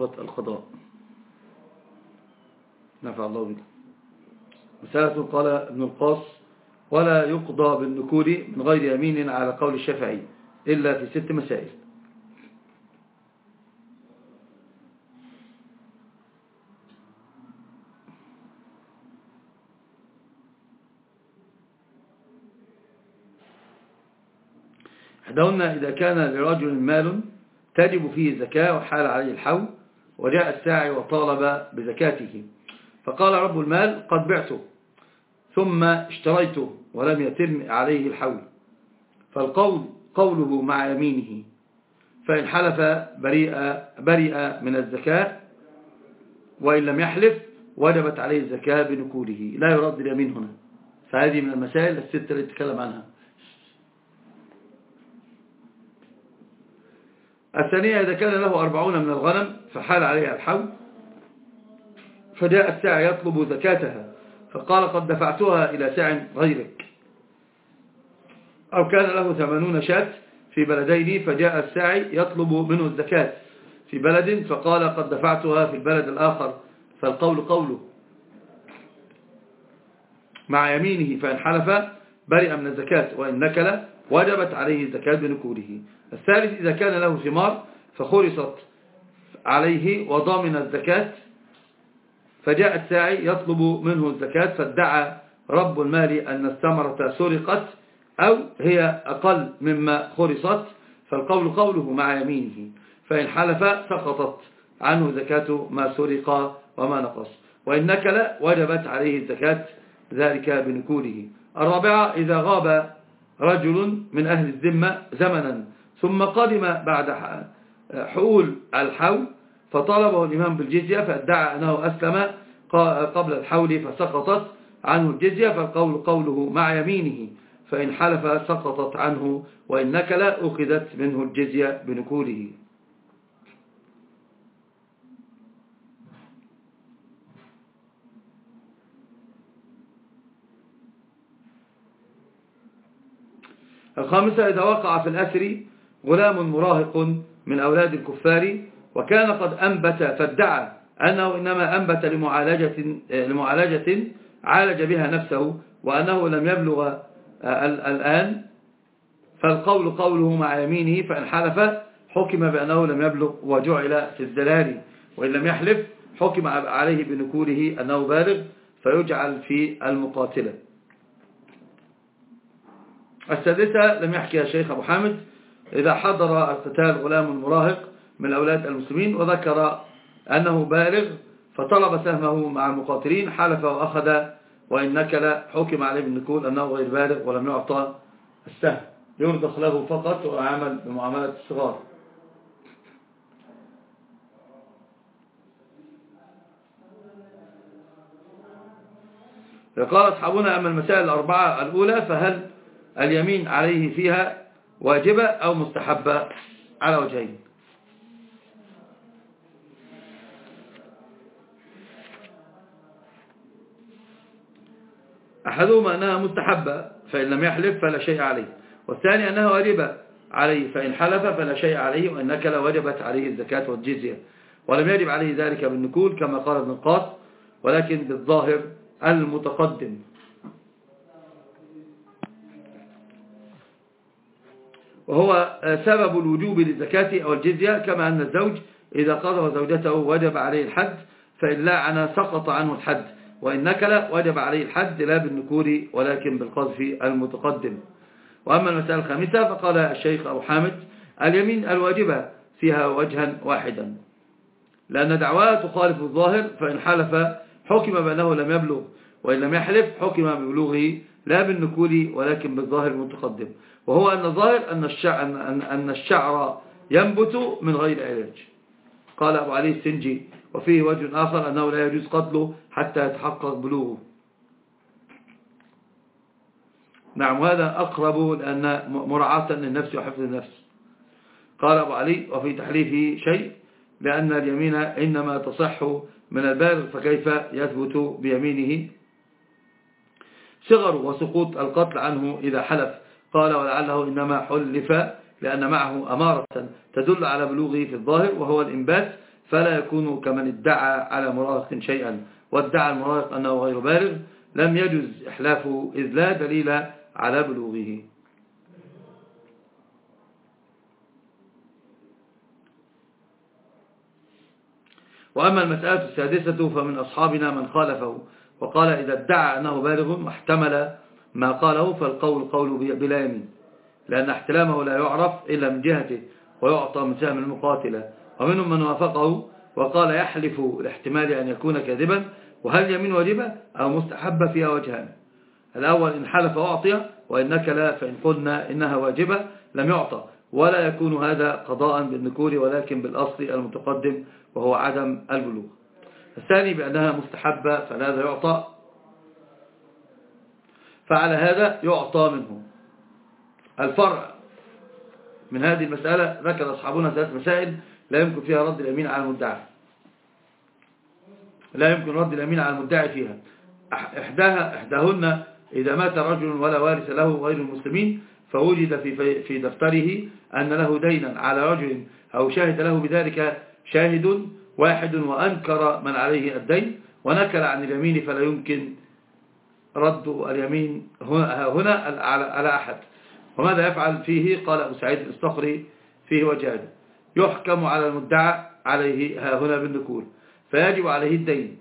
وجوبت القضاء. نفع الله بك. مسألة قال ابن القاص: ولا يقضى بالنكول من غير يمين على قول الشافعي إلا في 6 مسائل. إحداهن إذا كان لرجل مال تجب فيه الزكاة وحال عليه الحول، وجاء الساعي وطالب بزكاته، فقال رب المال: قد بعته ثم اشتريته ولم يتم عليه الحول، فالقول قوله مع يمينه، فإن حلف بريء من الزكاة، وإن لم يحلف وجبت عليه الزكاة بنكوله. لا يرد اليمين هنا. فهذه من المسائل 6 التي تتكلم عنها. الثانية: إذا كان له 40 من الغنم فحال عليها الحول، فجاء الساعي يطلب زكاتها، فقال: قد دفعتها إلى ساع غيرك. أو كان له 80 شاة في بلدين، فجاء الساعي يطلب منه الزكاة في بلد، فقال: قد دفعتها في البلد الآخر، فالقول قوله مع يمينه، فإن حلف برئ من الزكاة، وإن نكل وجبت عليه الزكاة بنكوله. الثالث: إذا كان له ثمار فخرصت عليه وضامن الزكاة، فجاء الساعي يطلب منه الزكاة، فادعى رب المال أن الثمرة سرقت أو هي أقل مما خرصت، فالقول قوله مع يمينه، فإن حلف سقطت عنه زكاة ما سرق وما نقص، وإن نكل وجبت عليه الزكاة ذلك بنكوله. الرابعة: إذا غاب رجل من أهل الذمة زمنا ثم قدم بعد حول الحول، فطالبه الإمام بالجزية، فادعى أنه أسلم قبل الحول فسقطت عنه الجزية، فالقول قوله مع يمينه، فإن حلف سقطت عنه، وإن نكل أخذت منه الجزية بنكوله. الخامسة: إذا وقع في الأسر غلام مراهق من أولاد الكفار، وكان قد أنبت، فادعى أنه إنما أنبت لمعالجة عالج بها نفسه، وأنه لم يبلغ الآن، فالقول قوله مع يمينه، فإن حلف حكم بأنه لم يبلغ وجعل في الزلال، وإن لم يحلف حكم عليه بنكوله أنه بالغ فيجعل في المقاتلة. السادسة: لم يحكي الشيخ أبو حامد: إذا حضر القتال غلام مراهق من أولاد المسلمين وذكر أنه بالغ فطلب سهمه مع المقاتلين، حلف وأخذ، وإن نكل حكم عليه بالنكول أنه غير بالغ ولم يعطى السهم، يرضخ له فقط ويعمل بمعاملة الصغار. قال أصحابنا: أما المسائل الأربعة الأولى فهل اليمين عليه فيها واجبة أو مستحبة؟ على وجهين: أحدهما أنها مستحبة فإن لم يحلف فلا شيء عليه، والثاني أنها واجبة عليه فإن حلف فلا شيء عليه، وإن نكل وجبت عليه الزكاة والجزية، ولم يجب عليه ذلك بالنكول كما قال ابن القاص، ولكن بالظاهر المتقدم. وهو سبب الوجوب للزكاة أو الجزية، كما أن الزوج إذا قضى زوجته وجب عليه الحد، فإن لاعن سقط عنه الحد، وإن نكل وجب عليه الحد لا بالنكول ولكن بالقذف المتقدم. وأما المسألة الخامسة فقال الشيخ أبو حامد: اليمين الواجبة فيها وجها واحدا، لأن دعواه تخالف الظاهر، فإن حلف حكم بأنه لم يبلغ، وإن لم يحلف حكم ببلوغه لا بالنكول ولكن بالظاهر المتقدم، وهو أن الظاهر أن الشعر ينبت من غير علاج. قال أبو علي السنجي: وفيه وجه آخر أنه لا يجوز قتله حتى يتحقق بلوغه. نعم، هذا أقرب لأن مراعاة للنفس وحفظ النفس. قال أبو علي: وفي تحليفه شيء، لأن اليمين إنما تصح من البالغ، فكيف يثبت بيمينه صغر وسقوط القتل عنه إذا حلف. قال: ولعله إنما حلف لأن معه أمارة تدل على بلوغه في الظاهر وهو الإنبات، فلا يكون كمن ادعى على مراهق شيئا وادعى المراهق أنه غير بالغ، لم يجوز إحلافه إذ لا دليل على بلوغه. وأما المسألة السادسة فمن أصحابنا من خالفه وقال إذا ادعى أنه بالغ واحتمل ما قاله فالقول قول بلا يمين، لأن احتلامه لا يعرف إلا من جهته ويعطى من سهم المقاتلة. ومنهم من وافقه وقال يحلف الاحتمال أن يكون كاذبا، وهل يمين واجبة أو مستحبة فيها وجهان. الأول إن حلف وأعطي، وإنك لا فإن قلنا إنها واجبة لم يعطى، ولا يكون هذا قضاء بالنكول ولكن بالأصل المتقدم وهو عدم البلوغ. الثاني بأنها مستحبة فهذا يعطى، فعلى هذا يعطى منه. الفرع من هذه المسألة ذكر أصحابنا 3 مسائل لا يمكن فيها رد اليمين على المدعي، لا يمكن رد اليمين على المدعي فيها. إحداهن إذا مات رجل ولا وارث له غير المسلمين فوجد في دفتره أن له دينا على رجل أو شاهد له بذلك شاهد واحد وأنكر من عليه الدين ونكل عن اليمين، فلا يمكن رد اليمين هنا على أحد. وماذا يفعل فيه؟ قال أبو سعيد الصخري فيه وجهان: يحكم على المدعى عليه هنا بالنكول فيجب عليه الدين،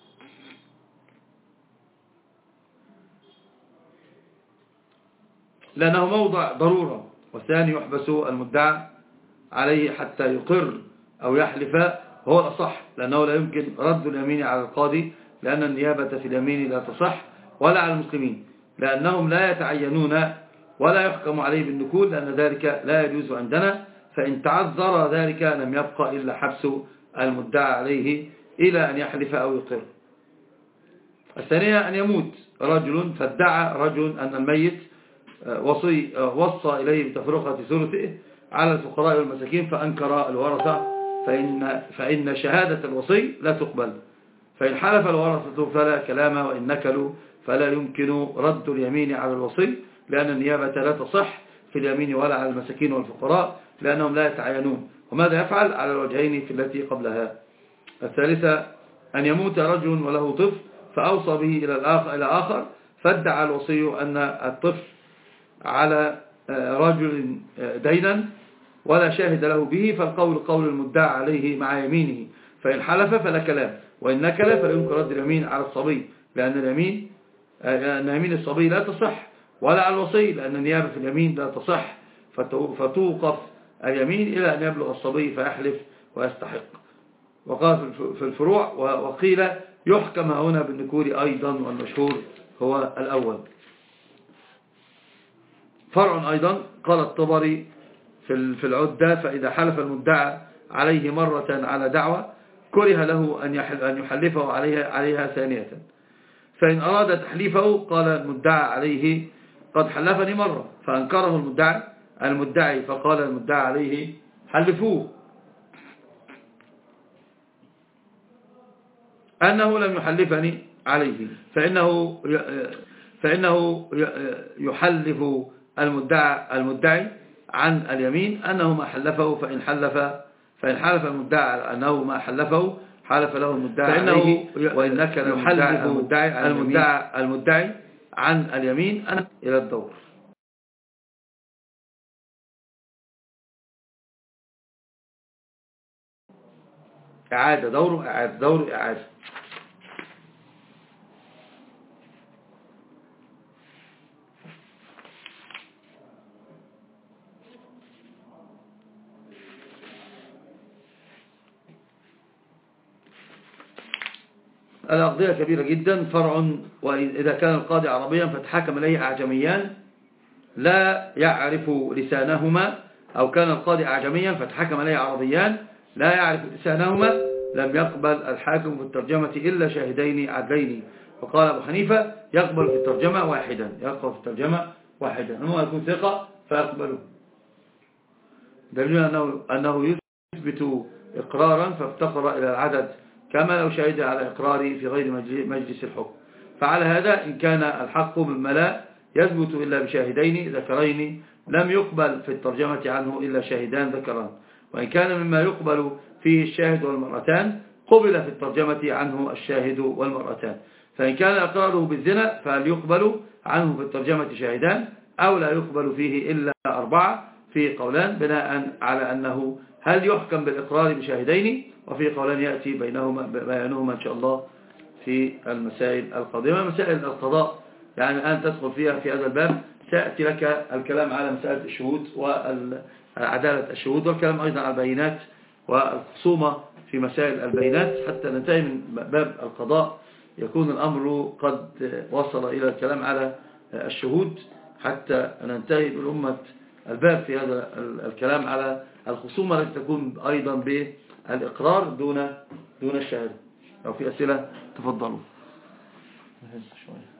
لأنه موضع ضرورة. والثاني يحبس المدعى عليه حتى يقر أو يحلف، هو الأصح، لأنه لا يمكن رد اليمين على القاضي، لأن النيابة في اليمين لا تصح، ولا على المسلمين لأنهم لا يتعينون، ولا يحكم عليه بالنكول لأن ذلك لا يجوز عندنا. فإن تعذر ذلك لم يبقى إلا حبس المدعى عليه إلى أن يحلف أو يقر. الثانية أن يموت رجل فادعى رجل أن الميت وصى إليه بتفرقة ثلثه على الفقراء والمساكين فأنكر الورثة، فإن شهادة الوصي لا تقبل. فإن حلف الورثة فلا كلام، وإن نكلوا فلا يمكن رد اليمين على الوصي، لأن النيابة لا تصح في اليمين ولا على المساكين والفقراء لأنهم لا يتعينون. وماذا يفعل؟ على الوجهين في التي قبلها. الثالثة أن يموت رجل وله طفل فأوصى به إلى آخر فادعى الوصي أن الطفل على رجل دينا ولا شاهد له به، فالقول قول المدعى عليه مع يمينه، فإن حلف فلا كلام، وإن نكل فلا يمكن رد اليمين على الصبي، لأن يمين الصبي لا تصح، ولا على الوصي لأن النيابة في اليمين لا تصح، فتوقف اليمين إلى أن يبلغ الصبي فيحلف ويستحق. وقال في الفروع وقيل يحكم هنا بالنكول أيضا، والمشهور هو الأول. فرع أيضا قال الطبري في العدة: فإذا حلف المدعى عليه مرة على دعوة كره له أن يحلفه عليها ثانية، فإن أراد تحليفه قال المدعى عليه قد حلفني مرة، فأنكره المدعي فقال المدعى عليه حلفوه أنه لم يحلفني عليه، فإنه يحلف المدعي عن اليمين أنه ما حلفه، فإن حلف المدعي أنه ما حلفه حلف له المدعي عليه، وإن نكل المدعي عن اليمين إلى الدور. إعادة دور إعادة. الأقضية كبيرة جدا. فرع: وإذا كان القاضي عربيا فتحكم إليه أعجميان لا يعرف لسانهما، أو كان القاضي أعجميا فتحكم إليه عربيان لا يعرف لسانهما، لم يقبل الحاكم في الترجمة إلا شاهدين عدلين. وقال أبو حنيفة يقبل في الترجمة واحدا، أنه يكون ثقة فيقبله، دليل أنه يثبت إقرارا فافتقر إلى العدد كما لو شهد على إقراره في غير مجلس الحكم. فعلى هذا إن كان الحق مما لا يثبت إلا بشاهدين ذكرين لم يقبل في الترجمة عنه إلا شاهدان ذكران. وإن كان مما يقبل فيه الشاهد والمرأتان قبل في الترجمة عنه الشاهد والمرأتان. فإن كان إقراره بالزنا فهل يقبل عنه في الترجمة شاهدان أو لا يقبل فيه إلا 4 في قولان بناء على أنه هل يحكم بالإقرار بشاهدين، وفي قولان يأتي بيانهما إن شاء الله في المسائل القادمة. مسائل القضاء يعني الآن تدخل فيها في هذا الباب، سيأتي لك الكلام على مسألة الشهود وعدالة الشهود، والكلام أيضا على البينات والخصومة في مسائل البينات، حتى ننتهي من باب القضاء يكون الأمر قد وصل إلى الكلام على الشهود، حتى ننتهي بالأمة الباب في هذا الكلام على الخصومة التي تكون أيضا بالإقرار دون الشهادة. لو في أسئلة تفضلوا.